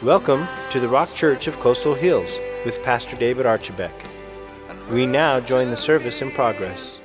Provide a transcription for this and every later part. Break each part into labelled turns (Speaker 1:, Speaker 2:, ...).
Speaker 1: Welcome to the Rock Church of Coastal Hills with Pastor David Archibek. We now join the service in progress.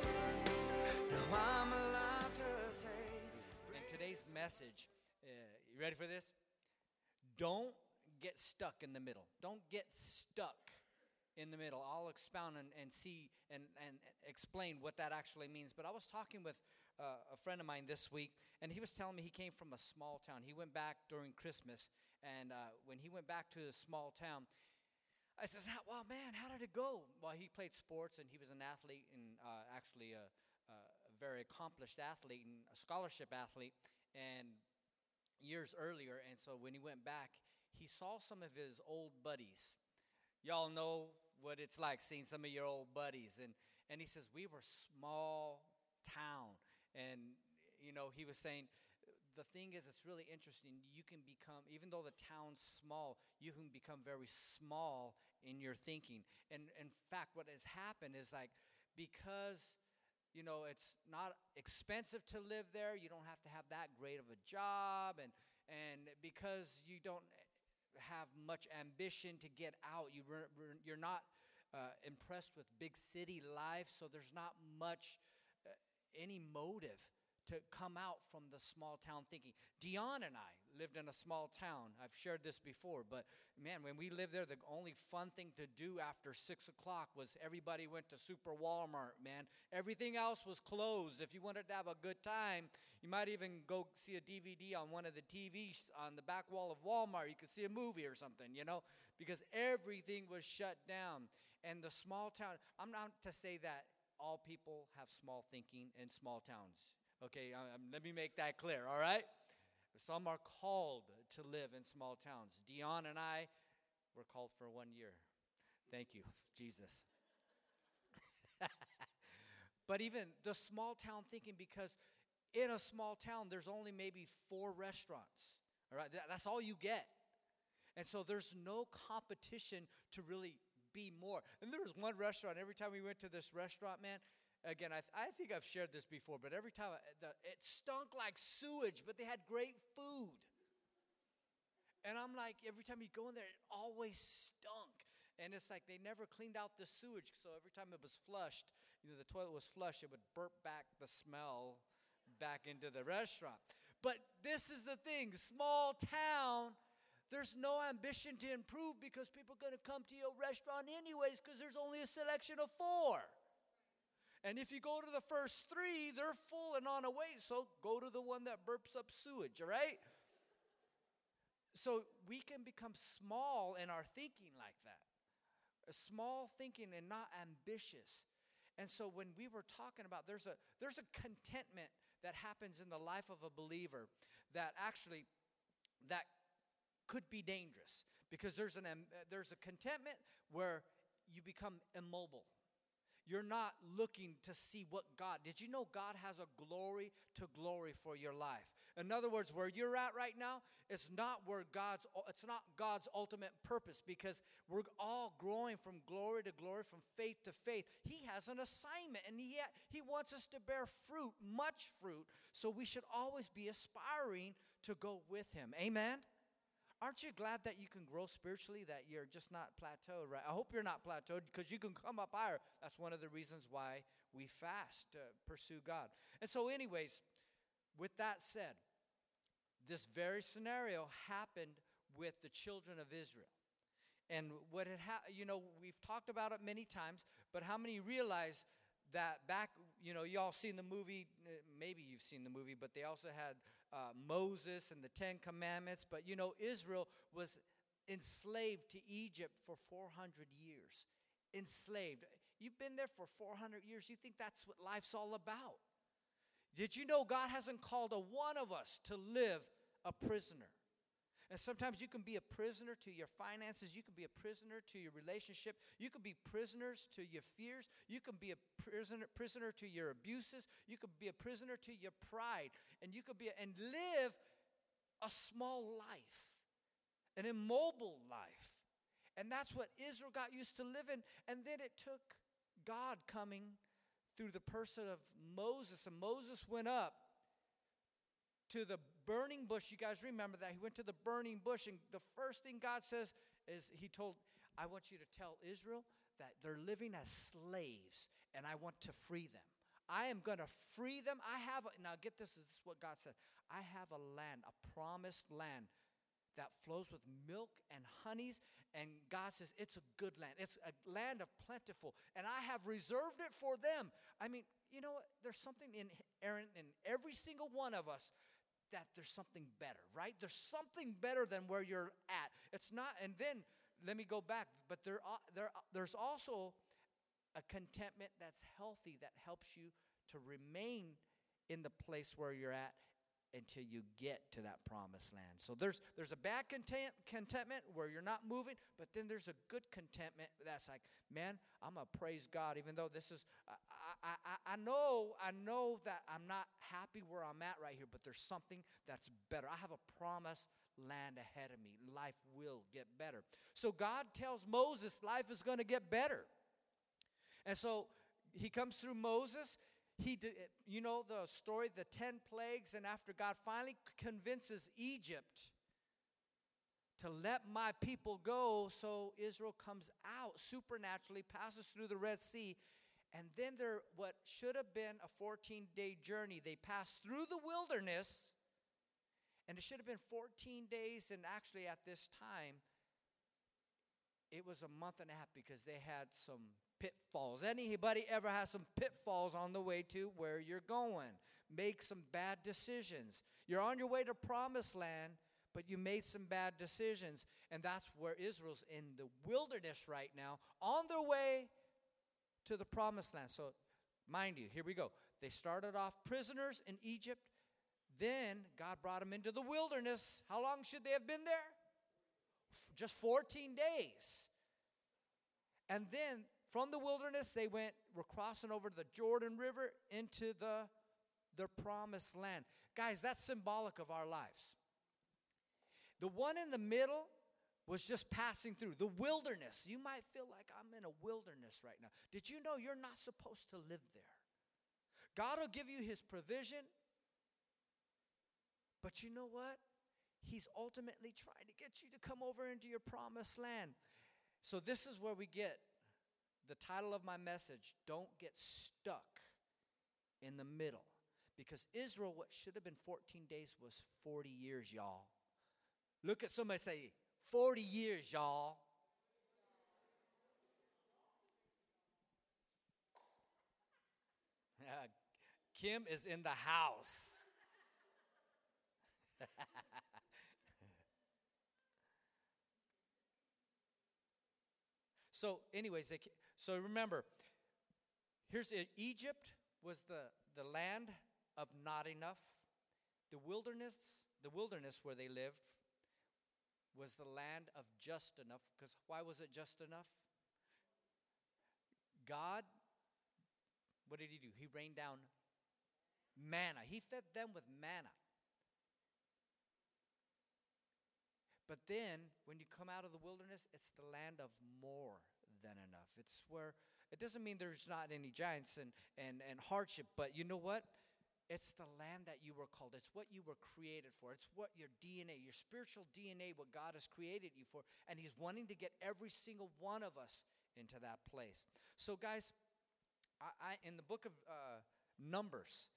Speaker 2: And today's message, you ready for this? Don't get stuck in the middle. Don't get stuck in the middle. I'll expound and see and explain what that actually means. But I was talking with a friend of mine this week, and he was telling me he came from a small town. He went back during Christmas, and when he went back to his small town, I says, well, man, how did it go? Well, he played sports, and he was an athlete, and actually a very accomplished athlete and a scholarship athlete, and years earlier. And so when he went back, he saw some of his old buddies. Y'all know what it's like seeing some of your old buddies. And he says, we were small town. And, you know, he was saying, the thing is, it's really interesting. You can become, even though the town's small, you can become very small in your thinking. And in fact, what has happened is like, because, you know, it's not expensive to live there, you don't have to have that great of a job, and because you don't have much ambition to get out, you're not impressed with big city life, so there's not much any motive to come out from the small town thinking. Dion and I lived in a small town. I've shared this before, but man, when we lived there, the only fun thing to do after 6 o'clock was everybody went to Super Walmart, man. Everything else was closed. If you wanted to have a good time, you might even go see a DVD on one of the TVs on the back wall of Walmart. You could see a movie or something, you know, because everything was shut down. And the small town, I'm not to say that all people have small thinking in small towns. Okay, let me make that clear, all right? Some are called to live in small towns. Dion and I were called for 1 year. Thank you, Jesus. But even the small town thinking, because in a small town, there's only maybe 4 restaurants, all right? That's all you get. And so there's no competition to really be more. And there was one restaurant, every time we went to this restaurant, man, again, I think I've shared this before, but every time it stunk like sewage, but they had great food. And I'm like, every time you go in there, it always stunk. And it's like they never cleaned out the sewage, so every time it was flushed, you know, the toilet was flushed, it would burp back the smell back into the restaurant. But this is the thing, small town, there's no ambition to improve because people are going to come to your restaurant anyways because there's only a selection of 4. And if you go to the first 3, they're full and on a wait, so go to the one that burps up sewage, all right? So we can become small in our thinking like that. A small thinking and not ambitious. And so when we were talking about there's a contentment that happens in the life of a believer that actually that could be dangerous, because there's a contentment where you become immobile. You're not looking to see what God. Did you know God has a glory to glory for your life? In other words, where you're at right now, it's not God's ultimate purpose, because we're all growing from glory to glory, from faith to faith. He has an assignment, and he wants us to bear fruit, much fruit. So we should always be aspiring to go with him. Amen? Aren't you glad that you can grow spiritually, that you're just not plateaued, right? I hope you're not plateaued, because you can come up higher. That's one of the reasons why we fast to pursue God. And so anyways, with that said, this very scenario happened with the children of Israel. And what had we've talked about it many times, but how many realize that back, you know, y'all seen the movie, maybe you've seen the movie, but they also had Moses and the 10 Commandments. But, you know, Israel was enslaved to Egypt for 400 years. Enslaved. You've been there for 400 years. You think that's what life's all about. Did you know God hasn't called a one of us to live a prisoner? And sometimes you can be a prisoner to your finances. You can be a prisoner to your relationship. You can be prisoners to your fears. You can be a prisoner to your abuses. You can be a prisoner to your pride. And you could and live a small life, an immobile life. And that's what Israel got used to living. And then it took God coming through the person of Moses. And Moses went up to the burning bush. You guys remember that. He went to the burning bush, and the first thing God says is he told, I want you to tell Israel that they're living as slaves, and I want to free them. I am going to free them. Now get this is what God said. I have a land, a promised land that flows with milk and honeys, and God says it's a good land. It's a land of plentiful, and I have reserved it for them. I mean, you know what? There's something inherent in every single one of us that there's something better, right? There's something better than where you're at. It's not, and then let me go back, but there's also a contentment that's healthy that helps you to remain in the place where you're at until you get to that promised land. So there's a bad contentment where you're not moving, but then there's a good contentment that's like, man, I'm going to praise God, even though this is, I know that I'm not happy where I'm at right here, but there's something that's better. I have a promised land ahead of me. Life will get better. So God tells Moses life is going to get better. And so he comes through Moses. He did, you know the story, the 10 plagues, and after God finally convinces Egypt to let my people go, so Israel comes out supernaturally, passes through the Red Sea, and then what should have been a 14-day journey, they pass through the wilderness, and it should have been 14 days, and actually at this time, it was a month and a half because they had some pitfalls. Anybody ever has some pitfalls on the way to where you're going? Make some bad decisions. You're on your way to promised land, but you made some bad decisions. And that's where Israel's in the wilderness right now, on their way to the promised land. So, mind you, here we go. They started off prisoners in Egypt. Then God brought them into the wilderness. How long should they have been there? Just 14 days. And then from the wilderness, were crossing over the Jordan River into their promised land. Guys, that's symbolic of our lives. The one in the middle was just passing through the wilderness. You might feel like I'm in a wilderness right now. Did you know you're not supposed to live there? God will give you his provision. But you know what? He's ultimately trying to get you to come over into your promised land. So this is where we get the title of my message, Don't Get Stuck in the Middle. Because Israel, what should have been 14 days was 40 years, y'all. Look at somebody say, 40 years, y'all. Kim is in the house. So anyways, so remember, here's it. Egypt was the land of not enough. The wilderness where they lived was the land of just enough. Because why was it just enough? God, what did he do? He rained down manna. He fed them with manna. But then, when you come out of the wilderness, it's the land of more than enough. It's where, it doesn't mean there's not any giants and hardship, but you know what? It's the land that you were called. It's what you were created for. It's what your DNA, your spiritual DNA, what God has created you for. And he's wanting to get every single one of us into that place. So guys, I in the book of Numbers,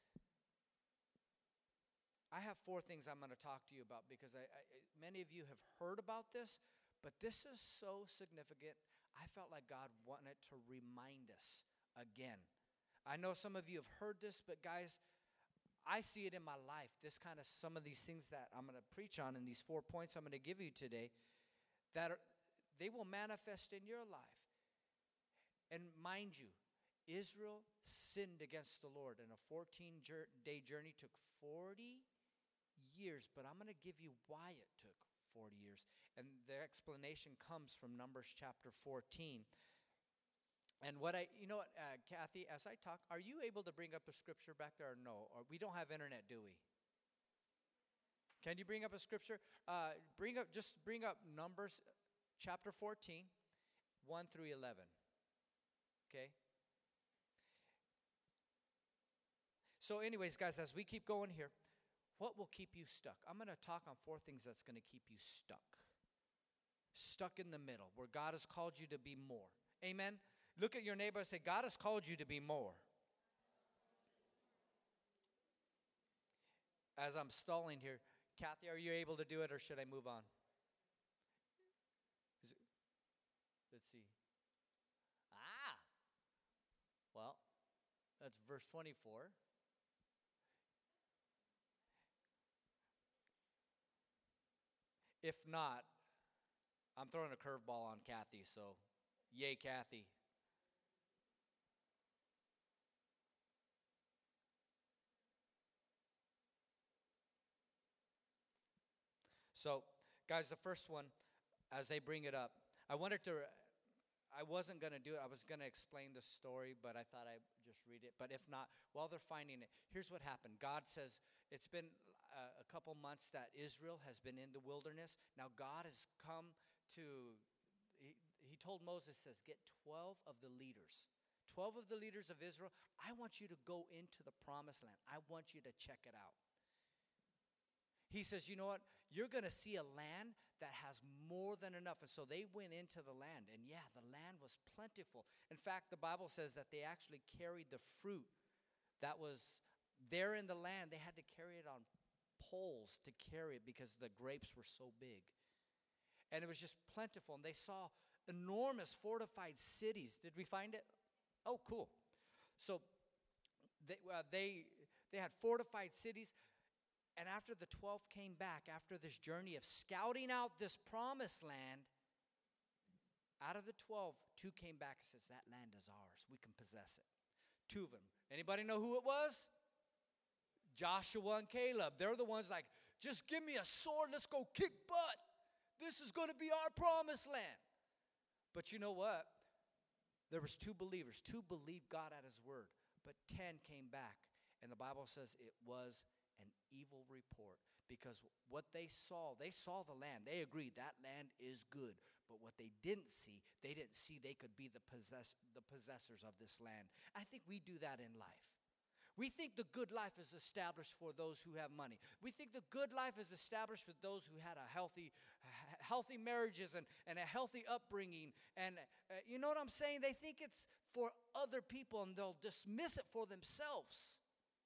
Speaker 2: I have 4 things I'm going to talk to you about because many of you have heard about this, but this is so significant. I felt like God wanted to remind us again. I know some of you have heard this, but guys, I see it in my life. This kind of some of these things that I'm going to preach on in these 4 points I'm going to give you today, they will manifest in your life. And mind you, Israel sinned against the Lord, and a 14-day journey took 40 years, but I'm going to give you why it took 40 years. And the explanation comes from Numbers chapter 14. And Kathy, as I talk, are you able to bring up a scripture back there or no? Or we don't have internet, do we? Can you bring up a scripture? Bring up Numbers chapter 14, 1 through 11. Okay? So anyways, guys, as we keep going here, What will keep you stuck? I'm going to talk on 4 things that's going to keep you stuck. Stuck in the middle, where God has called you to be more. Amen? Look at your neighbor and say, God has called you to be more. As I'm stalling here, Kathy, are you able to do it, or should I move on? Let's see. Well, that's verse 24. If not, I'm throwing a curveball on Kathy, so yay, Kathy. So, guys, the first one, as they bring it up, I wasn't going to do it. I was going to explain the story, but I thought I'd just read it. But if not, while they're finding it, here's what happened. God says it's been a couple months that Israel has been in the wilderness. Now God has come to, he told Moses, says, get 12 of the leaders. 12 of the leaders of Israel. I want you to go into the promised land. I want you to check it out. He says, you know what? You're going to see a land that has more than enough. And so they went into the land. And yeah, the land was plentiful. In fact, the Bible says that they actually carried the fruit that was there in the land. They had to carry it on poles to carry it because the grapes were so big. And it was just plentiful. And they saw enormous fortified cities. Did we find it? Oh, cool. So they had fortified cities. And after the 12 came back, after this journey of scouting out this promised land, out of the 12, 2 came back and says, that land is ours. We can possess it. 2 of them. Anybody know who it was? Joshua and Caleb. They're the ones like, just give me a sword. Let's go kick butt. This is going to be our promised land. But you know what? There was 2 believers. 2 believed God at his word. But 10 came back. And the Bible says it was an evil report, because what they saw the land. They agreed that land is good. But what they didn't see they could be the possessors of this land. I think we do that in life. We think the good life is established for those who have money. We think the good life is established for those who had a healthy marriages and a healthy upbringing. And you know what I'm saying? They think it's for other people, and they'll dismiss it for themselves.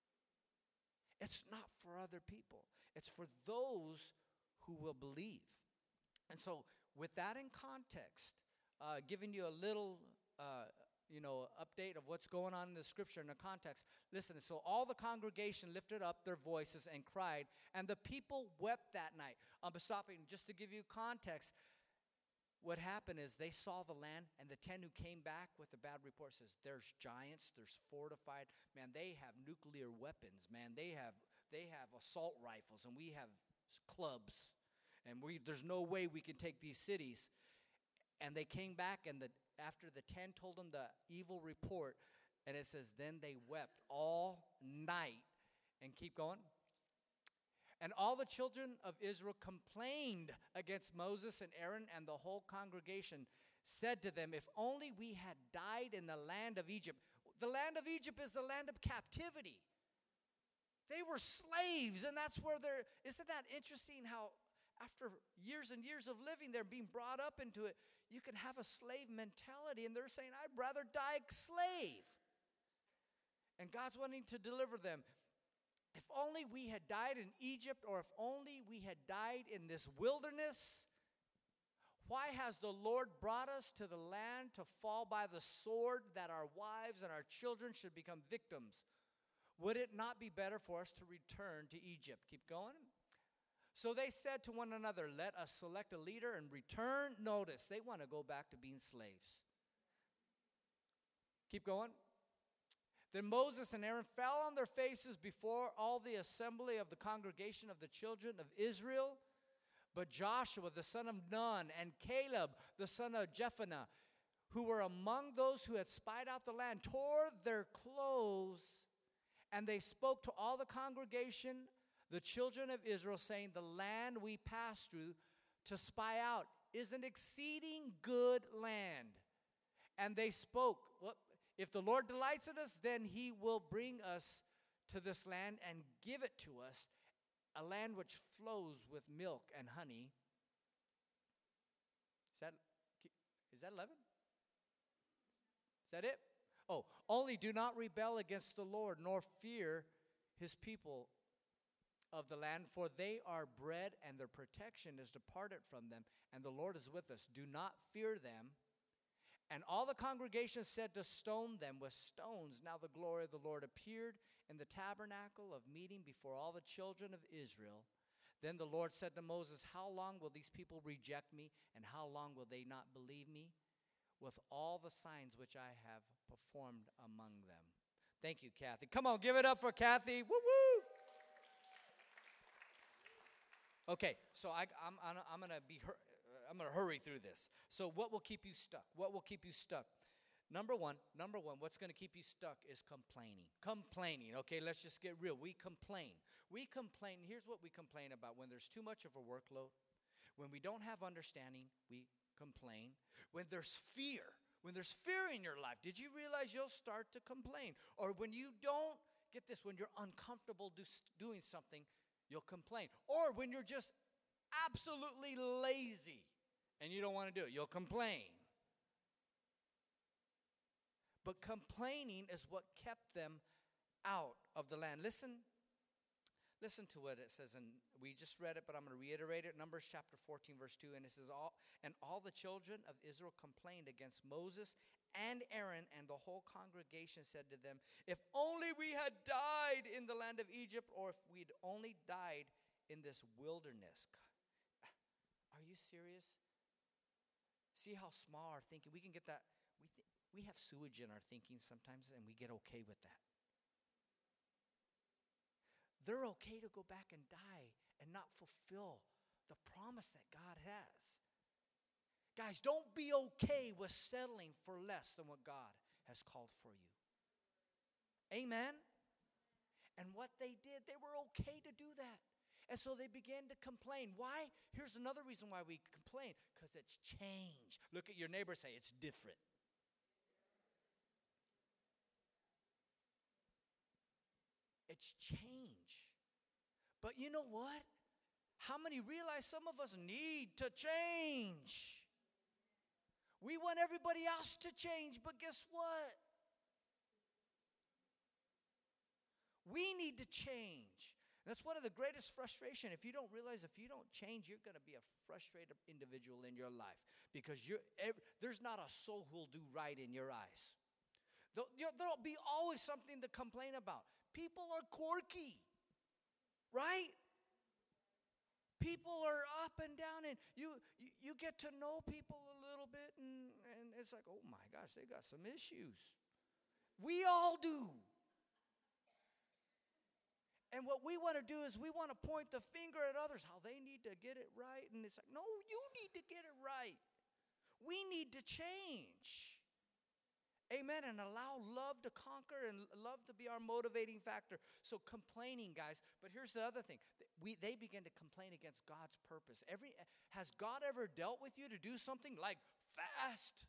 Speaker 2: It's not for other people. It's for those who will believe. And so with that in context, giving you a little update of what's going on in the scripture in the context. Listen, so all the congregation lifted up their voices and cried, and the people wept that night. I'm stopping just to give you context. What happened is they saw the land, and the 10 who came back with the bad report says, there's giants, there's fortified. Man, they have nuclear weapons. Man, they have assault rifles, and we have clubs. And there's no way we can take these cities. And they came back, and after the 10 told them the evil report, and it says, then they wept all night. And keep going. And all the children of Israel complained against Moses and Aaron, and the whole congregation said to them, if only we had died in the land of Egypt. The land of Egypt is the land of captivity. They were slaves, and that's where isn't that interesting how after years and years of living there, being brought up into it, you can have a slave mentality, and they're saying, I'd rather die slave. And God's wanting to deliver them. If only we had died in Egypt, or if only we had died in this wilderness. Why has the Lord brought us to the land to fall by the sword, that our wives and our children should become victims? Would it not be better for us to return to Egypt? Keep going. So they said to one another, let us select a leader and return. Notice, they want to go back to being slaves. Keep going. Then Moses and Aaron fell on their faces before all the assembly of the congregation of the children of Israel. But Joshua, the son of Nun, and Caleb, the son of Jephunneh, who were among those who had spied out the land, tore their clothes, and they spoke to all the congregation, the children of Israel, saying, the land we passed through to spy out is an exceeding good land. And they spoke, if the Lord delights in us, then he will bring us to this land and give it to us, a land which flows with milk and honey. Is that 11? Is that it? Oh, only do not rebel against the Lord, nor fear his people of the land, for they are bread, and their protection is departed from them, and the Lord is with us. Do not fear them. And all the congregation said to stone them with stones. Now the glory of the Lord appeared in the tabernacle of meeting before all the children of Israel. Then the Lord said to Moses, how long will these people reject me, and how long will they not believe me? With all the signs which I have performed among them. Thank you, Kathy. Come on, give it up for Kathy. Woo woo! Okay, so I'm gonna hurry through this. So what will keep you stuck? What will keep you stuck? Number one, what's going to keep you stuck is complaining. Complaining, okay, let's just get real. We complain. Here's what we complain about. When there's too much of a workload, when we don't have understanding, we complain. When there's fear in your life, did you realize you'll start to complain? Or when you don't, get this, when you're uncomfortable doing something, you'll complain. Or when you're just absolutely lazy and you don't want to do it, you'll complain. But complaining is what kept them out of the land. Listen to what it says, and we just read it, but I'm going to reiterate it. Numbers chapter 14, verse 2, and it says, all the children of Israel complained against Moses and Aaron, and the whole congregation said to them, if only we had died in the land of Egypt, or if we'd only died in this wilderness. Are you serious? See how small our thinking, we can get that, we have sewage in our thinking sometimes, and we get okay with that. They're okay to go back and die and not fulfill the promise that God has. Guys, don't be okay with settling for less than what God has called for you. Amen? And what they did, they were okay to do that. And so they began to complain. Why? Here's another reason why we complain. Because it's change. Look at your neighbor, say, it's different. It's change. But you know what? How many realize some of us need to change? We want everybody else to change, but guess what? We need to change. That's one of the greatest frustration. If you don't realize, if you don't change, you're going to be a frustrated individual in your life, because there's not a soul who'll do right in your eyes. There'll be always something to complain about. People are quirky, right? People are up and down, and you get to know people a little bit, and it's like, oh my gosh, they got some issues. We all do. And what we want to do is we want to point the finger at others, how they need to get it right. And it's like, no, you need to get it right. We need to change. Amen. And allow love to conquer and love to be our motivating factor. So complaining, guys. But here's the other thing. They begin to complain against God's purpose. Has God ever dealt with you to do something like fast?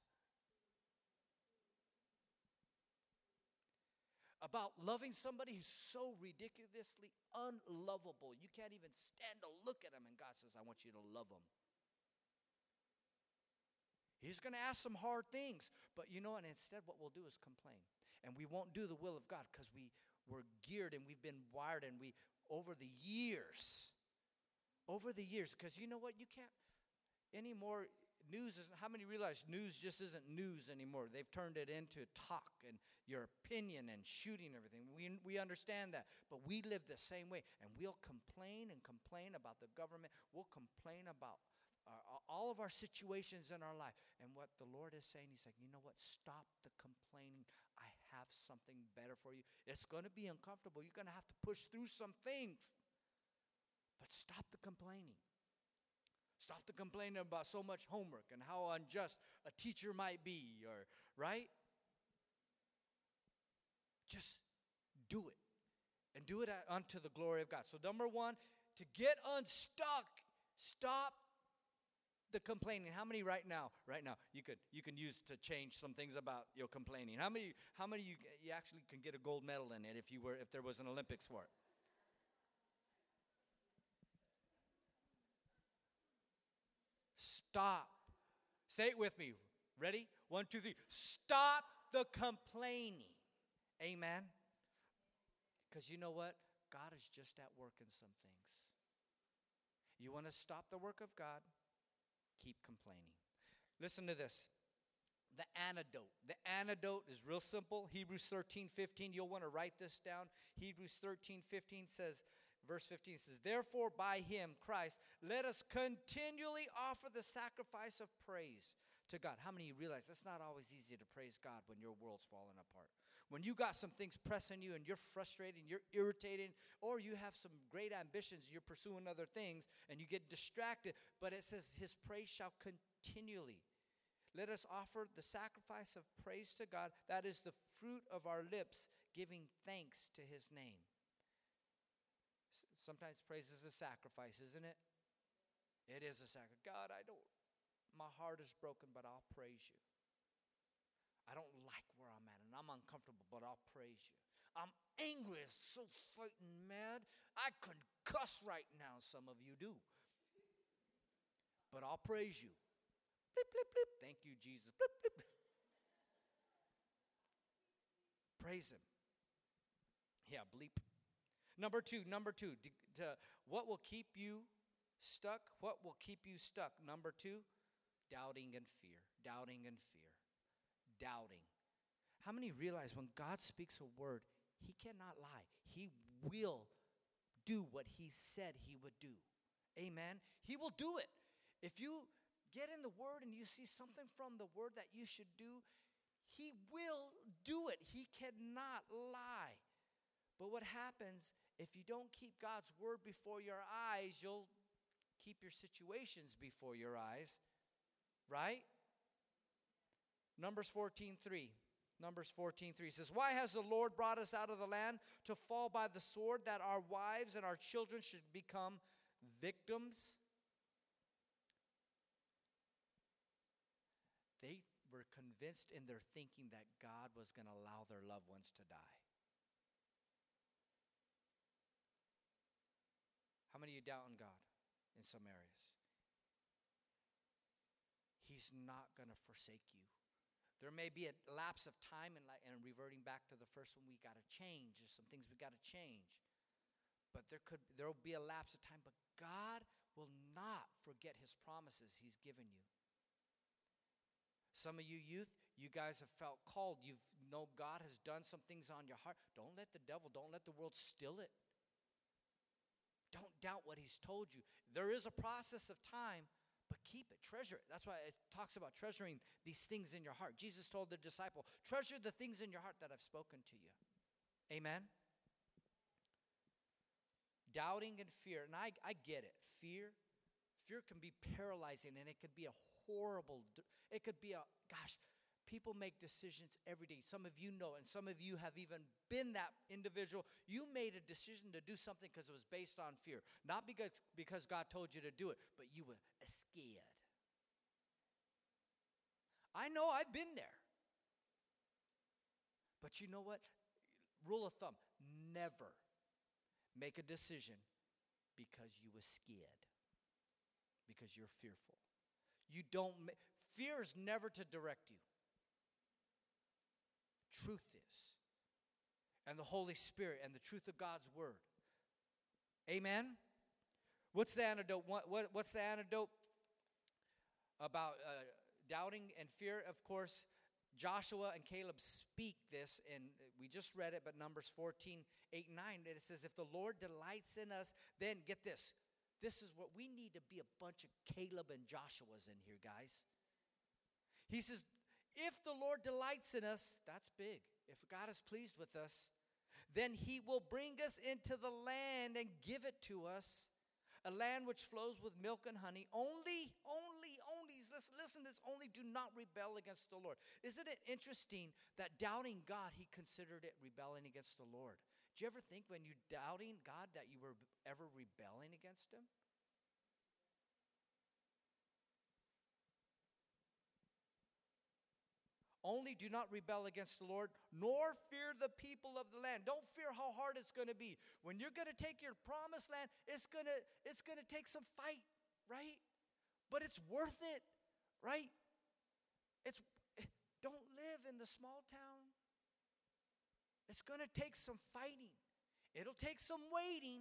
Speaker 2: About loving somebody who's so ridiculously unlovable. You can't even stand to look at him, and God says, I want you to love him. He's going to ask some hard things, but you know what? Instead, what we'll do is complain. And we won't do the will of God, because we're geared and we've been wired, and over the years, because you know what? You can't anymore. How many realize news just isn't news anymore? They've turned it into talk and your opinion and shooting everything. We understand that, but we live the same way, and we'll complain and complain about the government. We'll complain about all of our situations in our life. And what the Lord is saying, he's like, you know what? Stop the complaining. I have something better for you. It's going to be uncomfortable. You're going to have to push through some things. But stop the complaining. Stop the complaining about so much homework and how unjust a teacher might be, right? Just do it. And do it unto the glory of God. So number one, to get unstuck, stop the complaining. How many right now you can use to change some things about your complaining? How many you actually can get a gold medal in it if there was an Olympics for it? Stop. Say it with me. Ready? 1, 2, 3. Stop the complaining. Amen. Because you know what? God is just at work in some things. You want to stop the work of God? Keep complaining. Listen to this. The antidote. The antidote is real simple. Hebrews 13:15. You'll want to write this down. Hebrews 13:15 says, verse 15 says, therefore by him, Christ, let us continually offer the sacrifice of praise to God. How many of you realize that's not always easy to praise God when your world's falling apart? When you got some things pressing you and you're frustrated, you're irritated, or you have some great ambitions, you're pursuing other things, and you get distracted. But it says his praise shall continually. Let us offer the sacrifice of praise to God. That is the fruit of our lips, giving thanks to his name. Sometimes praise is a sacrifice, isn't it? It is a sacrifice. God, my heart is broken, but I'll praise you. I don't like where I'm at, and I'm uncomfortable, but I'll praise you. I'm angry, so frightened, mad. I could cuss right now. Some of you do. But I'll praise you. Blip, blip, blip. Thank you, Jesus. Blip, blip, blip. Praise him. Yeah, bleep. Number two. What will keep you stuck? What will keep you stuck? Number 2, doubting and fear. Doubting and fear. Doubting. How many realize when God speaks a word, he cannot lie? He will do what he said he would do. Amen? He will do it. If you get in the word and you see something from the word that you should do, he will do it. He cannot lie. But what happens if you don't keep God's word before your eyes, you'll keep your situations before your eyes, right? Numbers 14:3. Numbers 14:3 says, why has the Lord brought us out of the land to fall by the sword, that our wives and our children should become victims? They were convinced in their thinking that God was going to allow their loved ones to die. How many of you doubt in God in some areas? He's not going to forsake you. There may be a lapse of time and reverting back to the first one, we got to change. There's some things we got to change. But there will be a lapse of time. But God will not forget his promises he's given you. Some of you youth, you guys have felt called. You know God has done some things on your heart. Don't let the devil, don't let the world steal it. Don't doubt what he's told you. There is a process of time, but keep it, treasure it. That's why it talks about treasuring these things in your heart. Jesus told the disciple, treasure the things in your heart that I've spoken to you. Amen? Doubting and fear, and I get it. Fear can be paralyzing, and it could be a horrible, it could be people make decisions every day. Some of you know, and some of you have even been that individual. You made a decision to do something because it was based on fear. Not because God told you to do it, but you were scared. I know, I've been there. But you know what? Rule of thumb, never make a decision because you were scared. Because you're fearful. Fear is never to direct you. Truth is. And the Holy Spirit and the truth of God's word. Amen? What's the antidote? What's the antidote about doubting and fear? Of course, Joshua and Caleb speak this, and we just read it, but Numbers 14:8-9, it says, if the Lord delights in us, then get this. This is what we need to be, a bunch of Caleb and Joshuas in here, guys. He says, if the Lord delights in us, that's big. If God is pleased with us, then he will bring us into the land and give it to us, a land which flows with milk and honey. Only, listen to this, only do not rebel against the Lord. Isn't it interesting that doubting God, he considered it rebelling against the Lord? Do you ever think when you're doubting God that you were ever rebelling against him? Only do not rebel against the Lord, nor fear the people of the land. Don't fear how hard it's going to be. When you're going to take your promised land, it's going to take some fight, right? But it's worth it, right? Don't live in the small town. It's going to take some fighting. It'll take some waiting.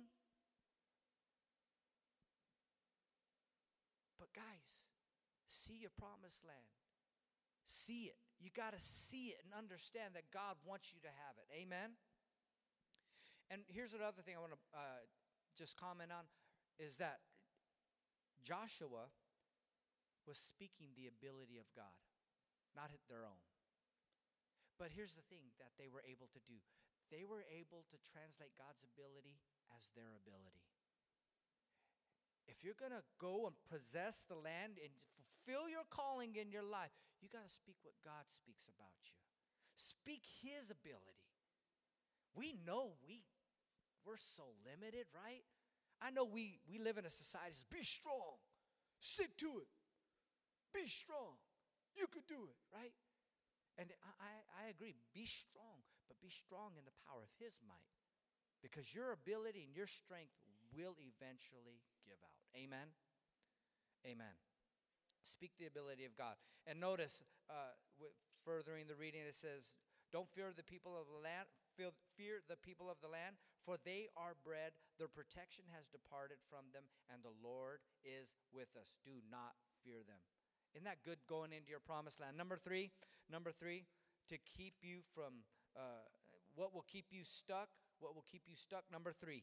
Speaker 2: But guys, see your promised land. See it. You got to see it and understand that God wants you to have it. Amen? And here's another thing I want to just comment on is that Joshua was speaking the ability of God, not their own. But here's the thing that they were able to do. They were able to translate God's ability as their ability. If you're going to go and possess the land and fulfill your calling in your life, you got to speak what God speaks about you. Speak His ability. We know we're so limited, right? I know we live in a society that says, be strong, stick to it, be strong, you could do it, right? And I agree, be strong, but be strong in the power of His might, because your ability and your strength will eventually give out. Amen? Amen. Speak the ability of God. And notice, furthering the reading, it says, don't fear the people of the land, fear the people of the land, for they are bread. Their protection has departed from them, and the Lord is with us. Do not fear them. Isn't that good going into your promised land? Number three, to keep you from, what will keep you stuck? What will keep you stuck? Number three,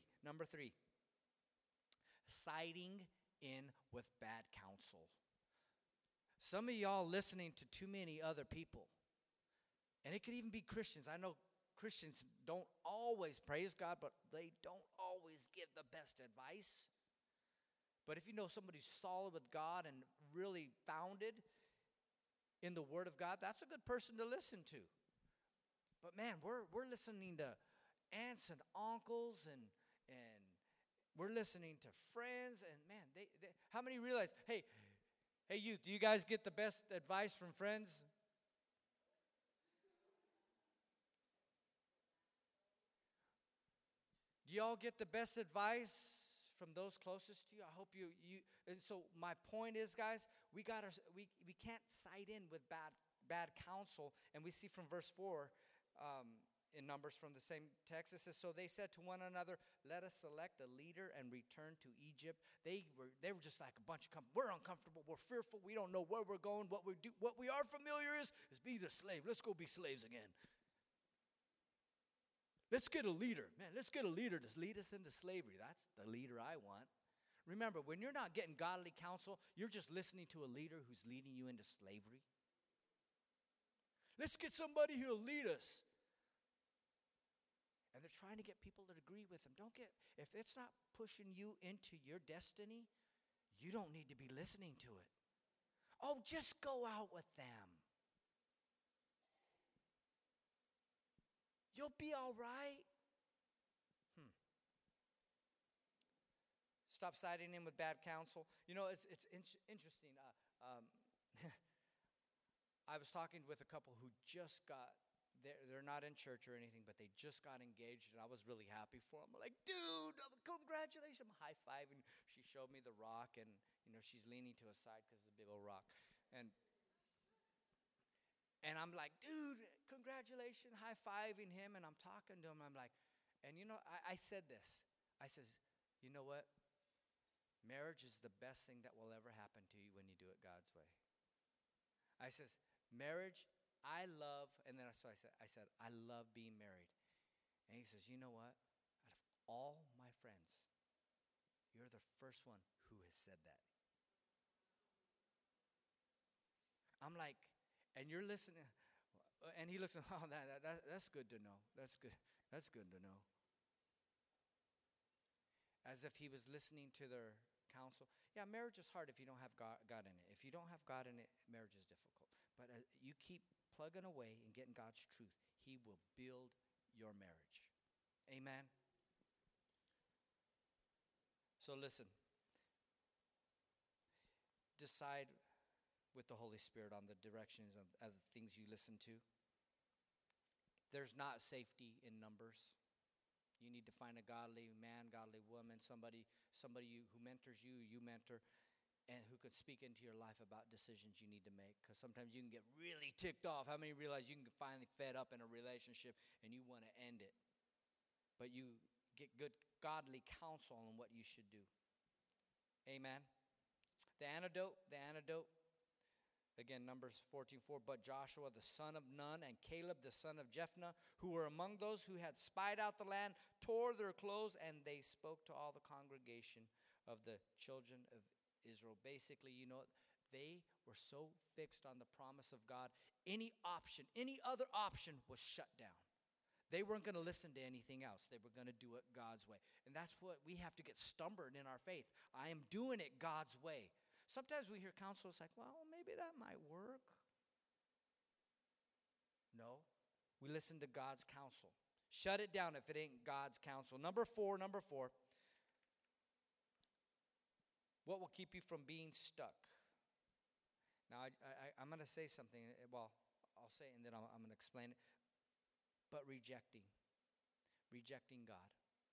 Speaker 2: siding in with bad counsel. Some of y'all listening to too many other people. And it could even be Christians. I know Christians don't always, praise God, but they don't always give the best advice. But if you know somebody's solid with God and really founded in the Word of God, that's a good person to listen to. But man, we're listening to aunts and uncles, and we're listening to friends, and man, they how many realize, hey youth, do you guys get the best advice from friends? Do y'all get the best advice from those closest to you? I hope you and so my point is, guys, we can't side in with bad counsel. And we see from verse 4 in Numbers from the same text, it says, so they said to one another, let us select a leader and return to Egypt. They were just like a bunch of we're uncomfortable, we're fearful, we don't know where we're going, what we do. What we are familiar is be the slave. Let's go be slaves again. Let's get a leader. Man, let's get a leader to lead us into slavery. That's the leader I want. Remember, when you're not getting godly counsel, you're just listening to a leader who's leading you into slavery. Let's get somebody who'll lead us. And they're trying to get people to agree with them. If it's not pushing you into your destiny, you don't need to be listening to it. Oh, just go out with them. You'll be all right. Stop siding in with bad counsel. You know, it's interesting. I was talking with a couple who just got, they're not in church or anything, but they just got engaged, and I was really happy for them. I'm like, dude, congratulations. I'm high-fiving. She showed me the rock, and, she's leaning to a side because it's a big old rock. And I'm like, dude, congratulations, high-fiving him, and I'm talking to him. I'm like, and I said this. I says, you know what? Marriage is the best thing that will ever happen to you when you do it God's way. I says, marriage, I love, and then so I said, I love being married. And he says, you know what? Out of all my friends, you're the first one who has said that. I'm like, and you're listening, and he looks, oh, that's good to know. That's good. That's good to know. As if he was listening to their counsel. Yeah, marriage is hard if you don't have God in it. If you don't have God in it, marriage is difficult. But you keep plugging away and getting God's truth, He will build your marriage. Amen? So listen. Decide with the Holy Spirit on the directions of the things you listen to. There's not safety in numbers. You need to find a godly man, godly woman, somebody who mentors you, you mentor. and who could speak into your life about decisions you need to make. Because sometimes you can get really ticked off. How many realize you can finally fed up in a relationship and you want to end it? But you get good godly counsel on what you should do. Amen. The antidote. Again, Numbers 14:4. But Joshua the son of Nun and Caleb the son of Jephunneh, who were among those who had spied out the land, tore their clothes, and they spoke to all the congregation of the children of Israel. Basically, they were so fixed on the promise of God, any other option was shut down. They weren't going to listen to anything else. They were going to do it God's way. And that's what we have to get stubborn in our faith. I am doing it God's way. Sometimes we hear counsel, it's like, well, maybe that might work. No, we listen to God's counsel. Shut it down if it ain't God's counsel. Number four. What will keep you from being stuck? Now, I'm going to say something. Well, I'll say it and then I'm going to explain it. But rejecting God.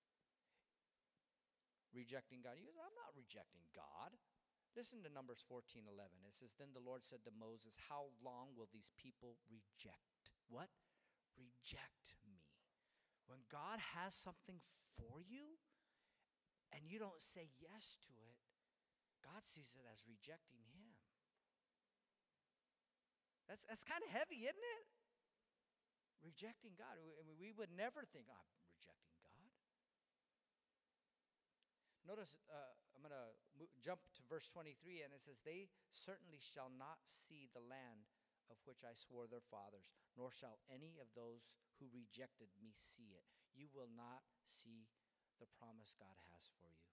Speaker 2: Rejecting God. You say, I'm not rejecting God. Listen to Numbers 14:11. It says, then the Lord said to Moses, how long will these people reject? What? Reject me. When God has something for you and you don't say yes to it, God sees it as rejecting him. That's kind of heavy, isn't it? Rejecting God. We would never think, I'm rejecting God. Notice, I'm going to jump to verse 23, and it says, they certainly shall not see the land of which I swore their fathers, nor shall any of those who rejected me see it. You will not see the promise God has for you.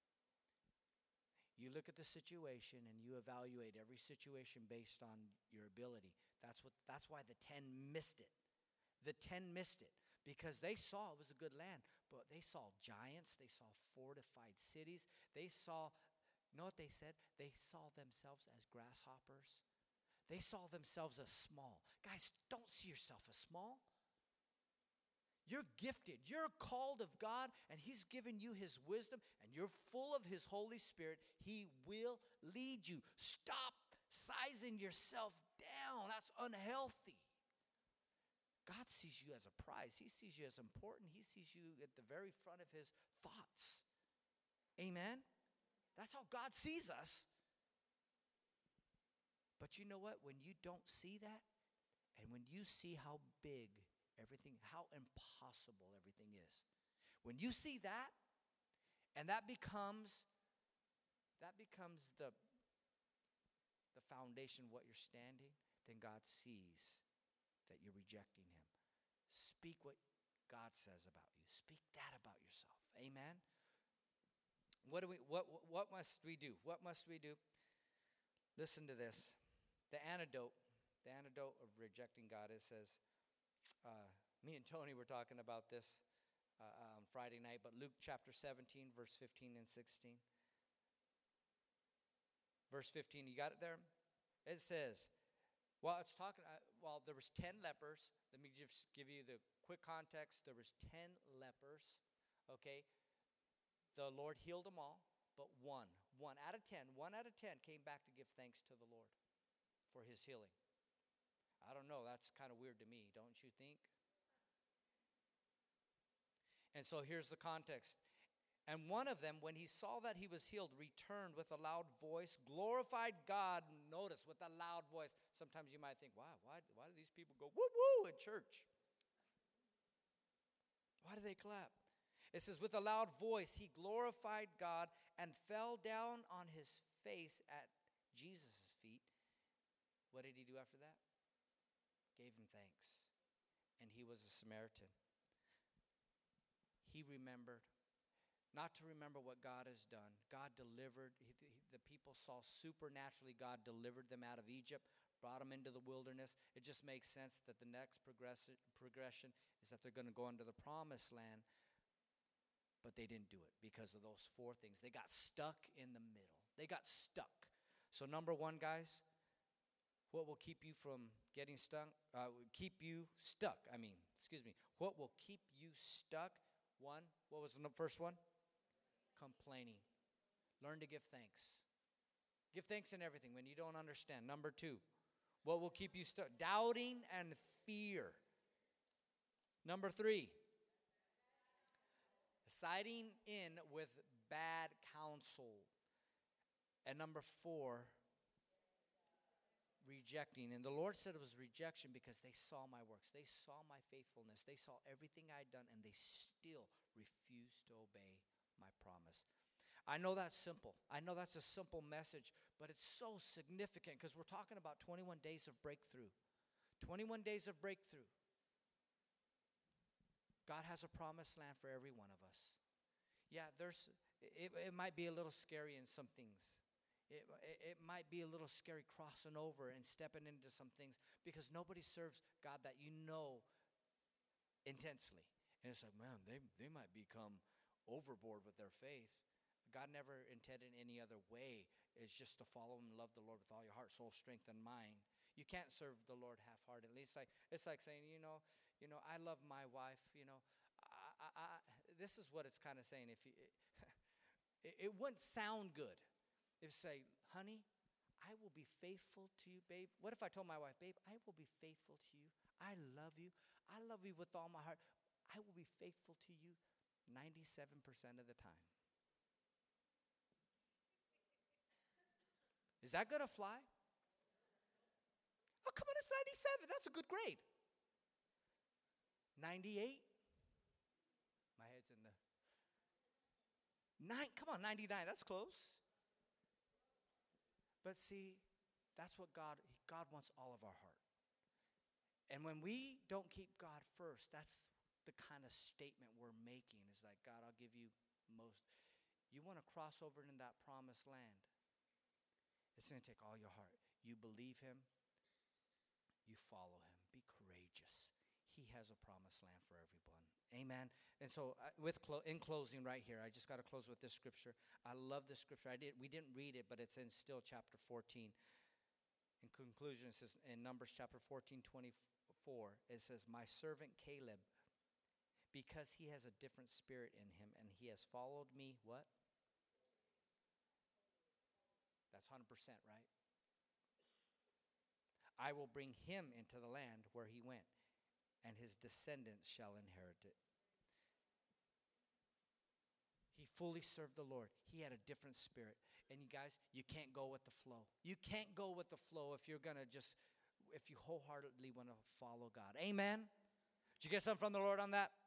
Speaker 2: You look at the situation and you evaluate every situation based on your ability. That's why the 10 missed it. The 10 missed it because they saw it was a good land, but they saw giants, they saw fortified cities. They saw, you know what they said? They saw themselves as grasshoppers. They saw themselves as small. Guys, don't see yourself as small. You're gifted. You're called of God, and he's given you his wisdom, and you're full of his Holy Spirit. He will lead you. Stop sizing yourself down. That's unhealthy. God sees you as a prize. He sees you as important. He sees you at the very front of his thoughts. Amen? That's how God sees us. But you know what? When you don't see that, and when you see how big everything, how impossible everything is. When you see that, and that becomes the foundation of what you're standing, then God sees that you're rejecting him. Speak what God says about you. Speak that about yourself. Amen. What must we do? What must we do? Listen to this. The antidote of rejecting God, it says, me and Tony were talking about this on Friday night, but Luke chapter 17, verse 15 and 16. Verse 15, you got it there? It says, while there was 10 lepers, let me just give you the quick context. There was 10 lepers, okay? The Lord healed them all, but one out of 10 came back to give thanks to the Lord for his healing. I don't know, that's kind of weird to me, don't you think? And so here's the context. And one of them, when he saw that he was healed, returned with a loud voice, glorified God. Notice, with a loud voice. Sometimes you might think, wow, why do these people go woo-woo at church? Why do they clap? It says, with a loud voice, he glorified God and fell down on his face at Jesus' feet. What did he do after that? Gave him thanks. And he was a Samaritan. He remembered. Not to remember what God has done. God delivered. The people saw supernaturally God delivered them out of Egypt, brought them into the wilderness. It just makes sense that the next progression is that they're going to go into the promised land. But they didn't do it because of those four things. They got stuck in the middle. They got stuck. So number one, guys, what will keep you from getting stuck? What will keep you stuck? One, what was the first one? Complaining. Learn to give thanks. Give thanks in everything when you don't understand. Number 2, what will keep you stuck? Doubting and fear. Number 3, siding in with bad counsel. And number 4, rejecting. And the Lord said it was rejection because they saw my works. They saw my faithfulness. They saw everything I'd done, and they still refused to obey my promise. I know that's simple. I know that's a simple message, but it's so significant because we're talking about 21 days of breakthrough. 21 days of breakthrough. God has a promised land for every one of us. Yeah, it might be a little scary in some things. It might be a little scary crossing over and stepping into some things because nobody serves God that you know intensely. And it's like, man, they might become overboard with their faith. God never intended any other way. It's just to follow Him and love the Lord with all your heart, soul, strength, and mind. You can't serve the Lord half-heartedly. It's like saying, I love my wife. This is what it's kind of saying. If you, it wouldn't sound good if say, honey, I will be faithful to you, babe. What if I told my wife, babe, I will be faithful to you. I love you. I love you with all my heart. I will be faithful to you 97% of the time. Is that going to fly? Oh, come on, it's 97. That's a good grade. 98? My head's in the... Come on, 99. That's close. But see, that's what God wants all of our heart. And when we don't keep God first, that's the kind of statement we're making. Is like, God, I'll give you most. You want to cross over into that promised land. It's going to take all your heart. You believe Him. You follow Him. Be courageous. He has a promised land for everyone. Amen. And so in closing right here, I just got to close with this scripture. I love this scripture. We didn't read it, but it's in still chapter 14. In conclusion, it says in Numbers chapter 14:24, it says, my servant Caleb, because he has a different spirit in him and he has followed me, what? That's 100%, right? I will bring him into the land where he went, and his descendants shall inherit it. He fully served the Lord. He had a different spirit. And you guys, you can't go with the flow. You can't go with the flow if you wholeheartedly want to follow God. Amen? Did you get something from the Lord on that?